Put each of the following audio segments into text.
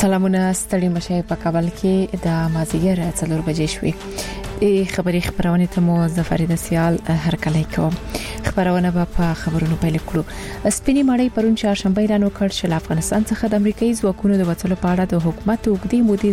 سلامونه ستړي مشه په کابل کې د مازیګر 4 بجې شوې خبري خبرونه ته مو ظفر دسیال هر کله کوم خبرونه په خبرونو پیل کړو سپینی مړی پرون چهارشنبه اعلان وکړ چې افغانستان څخه د امریکایي ځواکونو د وټلو په اړه د حکومت وګړي مودي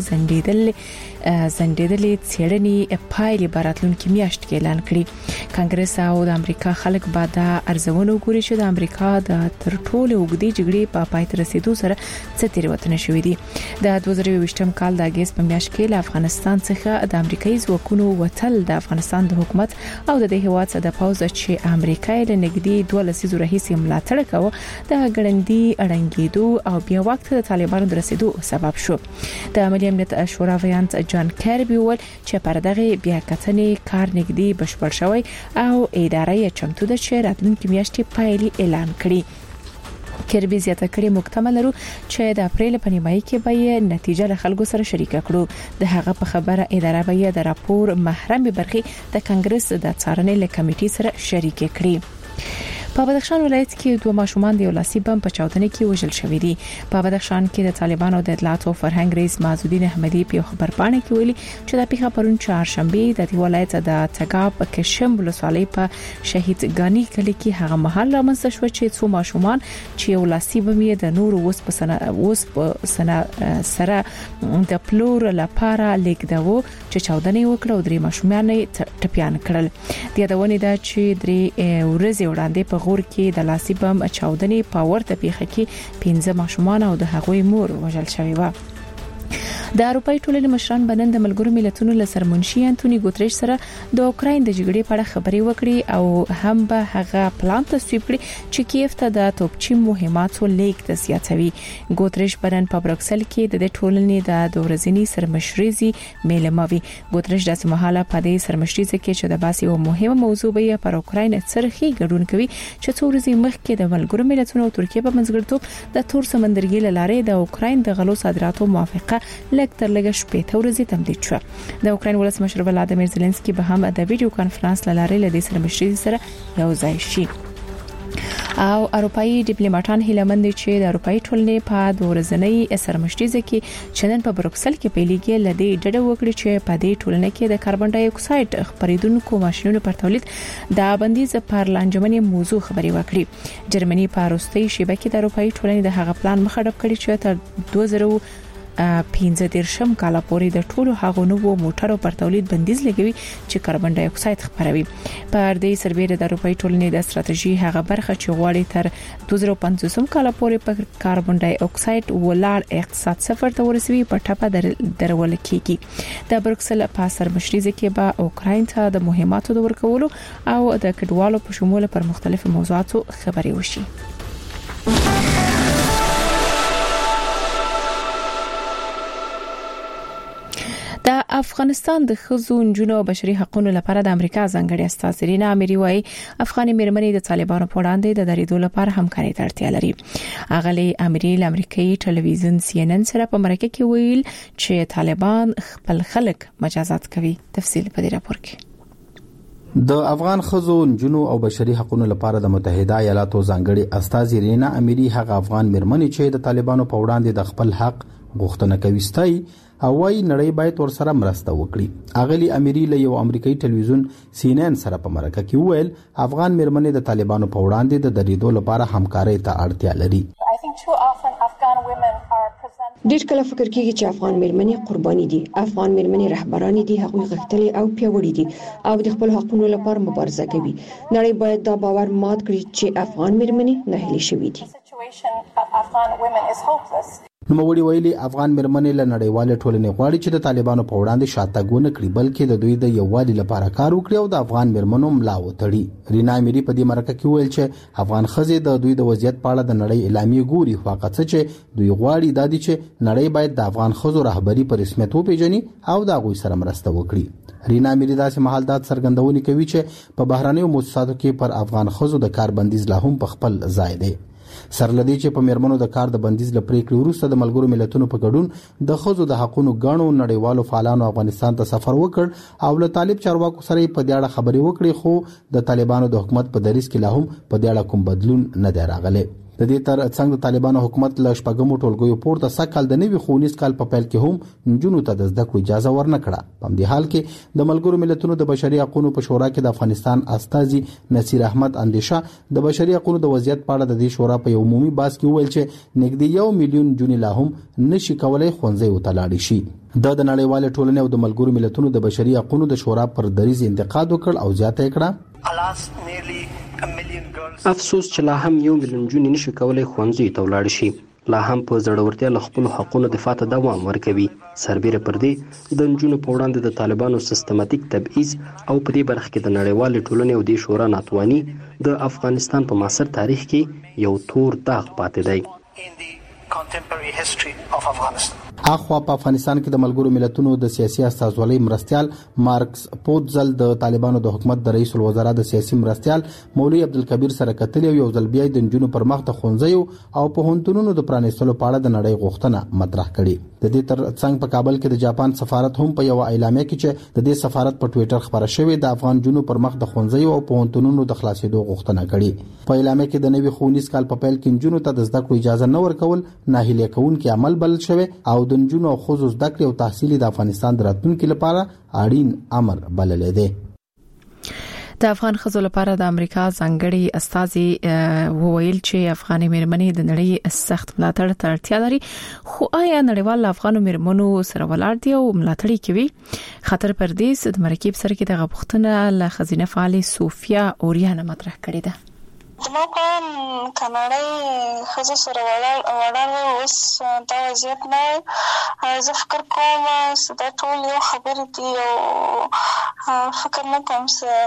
زندیدلې څېړنې پایلې براتلونکو میاشت کې اعلان کړي کانګرس او د امریکا خلک بعد ارزونه وګوري چې د امریکا د تر ټولو وګړي جګړې په پای ته رسیدو سره څه تیروتنه شوې دي د 2020 کال د اگست په میاشت کې افغانستان څخه د امریکایي ځواکونو وټل د افغانستان د حکومت او د هیواد د پوز چې امریکا له نګدي 12 رئیس ملاتړ کاوه د ګړندۍ اړنګېدو او بیا وخت د طالبانو د رسیدو سبب شو د ملي امنیت شورا ویانت جان کاربي ول چې پر دغه بیا کتنې کار نګدي بشپړ شوی او ادارې چمتو د چې راتلونکي میاشتې پایلې اعلان کړي کربي زیاته کړي محتمل لرو چې د اپریل په نیمایي کې به نتیجه له خلکو سره شریک کړو د هغه په خبره اداره به د راپور محرم برخي د کانګرس د څارنې له کمیټې سره شریک کړي په بدخشان ولایت کې دوه ماشومان د ولاسي بم په چاودنه کې وژل شوې دي په بدخشان کې د طالبانو د اطلاعات او فرهنګ رئیس معزودین احمدی په خبر پاڼه کې ویلي چې د پیښه پرون چهارشنبه د ولایت د تګاب کشم ولسوالۍ په شهید ګانی کلی کې هغه محل رامنځته شو چې څو ماشومان چې ولاسي بم یې د نور اوس په سنه سره د پلور لپاره لیکداو چې چاودنه وکړه او درې ماشومان ټپيان کړل د یادونه ده چې درې ورځې وړاندې په غور کې د لاسي بم چاودنې په ورته پیښه کې 15 ماشومان او د هغوی مور وژل شوی و د اروپای ټولنې مشران بنن د ملګرو ملتونو له سرمنشي انټونی ګوتریش سره د اوکراین د جګړې په اړه خبرې وکړي او هم به هغه پلان تصویب کړي چې کیف ته د توپچي مهماتو لیک د زیاتوي ګوتریش بنن په بروکسل کې د ټولنې د دورزنی سرمشريزي میلموي ګوتریش د سمحاله په دې سرمشريزي کې چې د باسي او مهمه موضوع به پر اوکراین سرخي ګډون کوي چې څو ورځې مخکې د ملګرو ملتونو او ترکیه په منځګړیتوب د تور سمندرګي لارې د اوکراین د غلو صادراتو موافقه تر لږه شپې ورځې تمدید شو د اوکراین ولسمشر ولادیمیر زيلنسکي به هم د ویډیو کانفرنس لاره له دې سرمشري سره یو ځای شي او اروپאי ډیپلوماټان هیلمند چې د اروپאי ټولنې په دورزنۍ سرمشريزه کې چنن په بروکسل کې پیلېږي لدې ډډه وکړي چې په دې ټولنه کې د کاربن ډای اکساید خپریدونکو ماشينونو پر تولید د بندیز پر لانجمنې موضوع خبري وکړي جرمني په روسي شبکې کې د اروپאי ټولنې د هغه پلان مخډب کړي چې تر 2015 کال پورې د ټولو هغو نوو موټرو پر تولید بندیز لګوي چې کاربن ډای اکساید خپروي پر دې سربېره د اروپאי ټولنې د ستراتیژي هغه برخه چې غواړي تر 2050 کال پورې په کاربن ډای اکساید ولاړ اقتصاد صفر ته ورسوي په ټاپه درول کیږي د بروکسل په سرمشريزه کې به اوکراین ته د مهماتو د ورکولو او د کډوالو په شمول پر مختلفو موضوعاتو خبري وشي د افغانستان د ښځو نجونو او بشري حقوقو لپاره د امریکا ځانګړي استاذ رینا اميري وايي افغاني مېرمنې د طالبانو په وړاندې د دریدو لپاره همکاري ته اړتیا لري اغلي اميري امریکایي ټلویزیون CNN سره په مرکه کې ویل چې طالبان خپل خلک مجازات کوي تفصیل په دې راپور کې د افغان ښځو نجونو او بشري حقوقو لپاره د متحده ایالاتو ځانګړي استاذ رینا اميري هغه افغان مېرمنې چې د طالبانو په وړاندې د خپل حق غوښتنه کوي ستای او وايي نړۍ باید ورسره مرسته وکړي اغلی اميري له یو امریکایي ټلویزیون CNN سره په مرکه کې ویل افغان مېرمنې د طالبانو په وړاندې د دریدو لپاره همکاري ته اړتیا لري ډېر کله فکر کیږي چې افغان مېرمنې قرباني دي افغان مېرمنې رهبران دي هغوی غښتلي او پیاوړي دي او د خپل حقوقو لپاره مبارزه کوي نړۍ باید دا باور مات کړي چې افغان مېرمنې نه هلي شوې دي نوموړي ویلي افغان مېرمنې له نړیواله ټولنې غواړي چې د طالبانو په وړاندې شاتګ ونه کړي بلکې د دوی د یووالي لپاره کار وکړي او د افغان مېرمنو ملا وتړي رینا اميري په دې مرکه کې ویل چې افغان ښځې د دوی د وضعیت په اړه د نړۍ اعلامیه ګوري خو هغه څه چې دوی غواړي دا دي چې نړۍ باید د افغان ښځو رهبری په رسمیت وپیژني او د هغوی سره مرسته وکړي رینا اميري داسې محلدات څرګندونې کوي چې په بهرانيو مؤسساتو کې پر افغان ښځو د کار بندیز لا هم په خپل ځای دی سرلدی چې په مېرمنو د کار د بندیز لپاره کړی وروسته د ملګرو ملتونو په ګډون د ښځو د حقوقو غاڼو نړیوالو فعالانو افغانستان ته سفر وکړ او له طالب چارواکو سره په دې اړه خبرې وکړې خو د طالبانو د حکومت په دریځ کې لا هم په دې اړه کوم بدلون نه دی راغلی د دې تر څنګ د طالبانو حکومت له شپږمو ټولګیو پورته سکهال د نوي ښوونیز کال په پیل کې هم نجونو ته د زده کړو اجازه ورنکړه. په دې حال کې د ملګرو ملتونو د بشري حقوقو په شورا کې د افغانستان استازي نصیر احمد اندیشه د بشري حقوقو د وضعیت په اړه د دې شورا په یو عمومي بحث کې وویل چې نږدې 1 میلیون جنې لا هم نشي کولای ښوونځي ته لاړ شي. د نړیوال ټولنې او د ملګرو ملتونو د بشري حقوقو د شورا پر دریز انتقاد وکړ او زیاته کړه افسوس چې لا هم 1 میلیون جنې نشي کولای ښوونځي ته لاړ شي، لا هم په زړورتیا له خپل حقوقو دفاع ته دوام ورکوي. سربېره پر دې د نجونو په وړاندې د طالبانو سیستماتیک تبعیض او په دې برخه کې د نړیوال ټولنې او د شورا ناتواني د افغانستان په معاصر تاریخ کې یو تور داغ پاتې دی. اخوا په افغانستان کې د ملګرو ملتونو د سیاسي استازولۍ مرستيال مارکس پوتزل د طالبانو د حکومت د رئیس الوزرا د سیاسي مرستيال مولوی عبدالکبیر سره کتل یو ځل بیا د نجونو پر مخ د ښوونځیو او پوهنتونونو د پرانیستلو په اړه د نړۍ غوښتنه مطرح کړي. د دې تر څنګ په کابل کې د جاپان سفارت هم په یو اعلامیه کې چې د دې سفارت په ټوئیټر خبره شوې د افغان جنونو پر مخ د ښوونځیو او پوهنتونونو د خلاصېدو غوښتنه کړي. په اعلامیه کې د نوي ښوونیز کال په پیل کې جنونو ته د زده کړو اجازه نه ورکول ناهیلي کوونکې عمل بلل شوی او د نجونو او ښځو زده کړې او تحصیل د افغانستان د راتلونکي لپاره اړین امر بلل دی. د افغان ښځو لپاره د امریکا ځانګړي استازي وویل چې افغاني مېرمنې د نړۍ سخت ملاتړ ته اړتیا لري، خو آیا نړیوال افغانو مېرمنو سره ولاړ دي او ملاتړ کوي؟ خاطر پردیس د مرکب سره کې د غوښتنه له خزینه فعال صوفیا اوریانه مطرح کړې ده. زما په کاناډای ښځو سره ولاړ اوس دا وضعیت نه، زه فکر کوم چې دا ټول یو خبرې دي او فکر نه کوم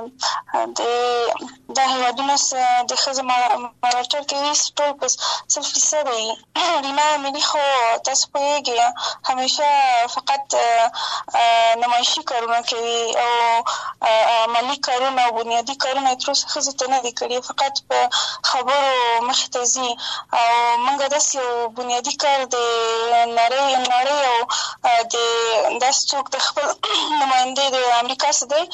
چې دا هیوادونه د ښځو ملاتړ کوي ټول په 100% وي. رینا ملي خو تاسو پوهیږئ همیشه فقط نمایشي کارونه کوي او عملي کارونه او بنیادي کارونه تر اوسه ښځو ته نه دي کړي، فقط په خبرو مخې ته ځي او موږ داسې یو بنیادي کار د نړۍ او د داسې څوک د خپل نمایندې د امریکا څخه دی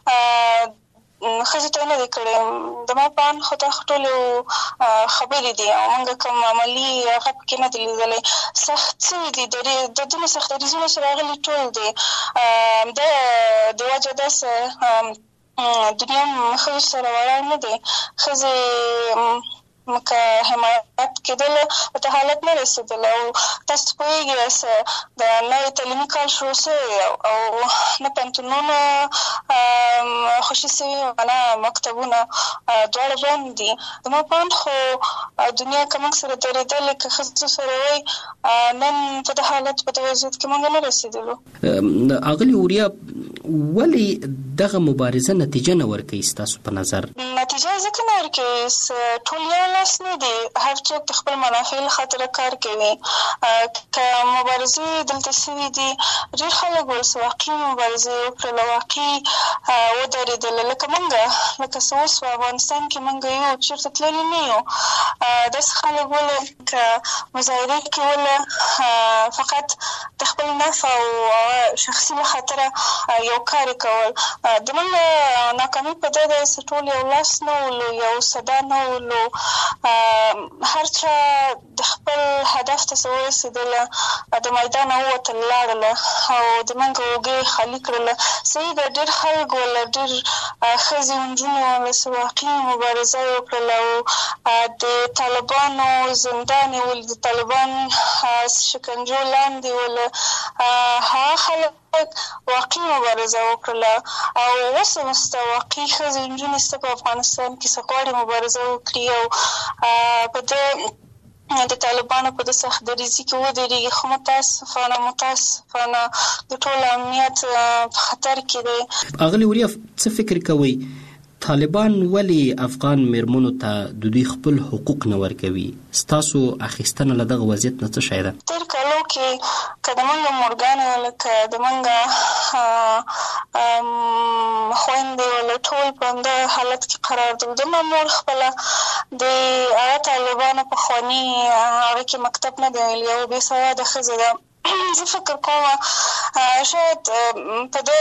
ښځو ته نه دي کړی. زما په اند خو دا ټول خبرې دي او موږ کوم عملي هغه پکې نه دي لیدلی. سخت څه دي د دومره سخت دریځونه چې راغلي ټول دي د وجه داسې دنیا ښځو سره ولاړ نه دی. ښځې که حمایت کېدل په حالت نه رسېدل او تاسو پوهیږئ د نوي تعلیمي کال شروع شوی او نه پوهنتونونه خوشي شوي نه مکتبونه دواړه بند دي. زما په اند خو دنیا که موږ سره درېدلې که ښځو سره وی نن په دې حالت په دې وضعیت کې موږ نه رسېدلو. اغلې اوریا ولې دغه مبارزه نتیجه نه ورکوي ستاسو په نظر؟ نتیجه ځکه نه ورکوي ټول یو لاس نه دي، هر څوک د خپل منافع له خاطره کار کوي. که مبارزې دلته شوي دي ډېر خلک ورسره واقعي مبارزې وکړله، واقعي ودرېدله لکه موږ لکه څه اوس په افغانستان کې موږ یو چېرته تللي نه یو. داسې خلک ولې که مظاهرې کول فقط د خپل نفع او شخصي له خاطره یو کار کول. د موږ ناکامي په ده ده چې ټول یو لاس نه ولو، یو صدا نه ولو، هر چا د خپل هدف ته ورسېدله، د میدان ووتل لاړله او د موږ اوږې خالي کړله. صحیح ده ډېر خلک وله ډېر ښځې نجونې وله چې واقعي مبارزه یې وکړله او د طالبانو زندان یې ولې د طالبان شکنجو لاندې وله هغه خلک واقعي مبارزه وکړله او اوس هم شته واقعي ښځې نجونې شته په افغانستان کې چې غواړي مبارزه وکړي او په ده د طالبانو په د سخت دریځي کې ودرېږي. خو متاسفانه د ټول امنیت په خطر کې دی. اغلې اوریا څه فکر کوئ طالبان ولې افغان مېرمنو ته د دوی خپل حقوق نه ورکوي؟ ستاسو اخیستنه له دغه وضعیت نه څه شی ده؟ تېر کالو کې که د موږ مورګانې لکه د موږ خویندې وله ټول په همدغه حالت کې قرار دي. زما مور خپله د هغه طالبانو پخواني هغه کې مکتب نه دی ویلي او بېسواده ښځه ده. زه فکر کوم شاید په ده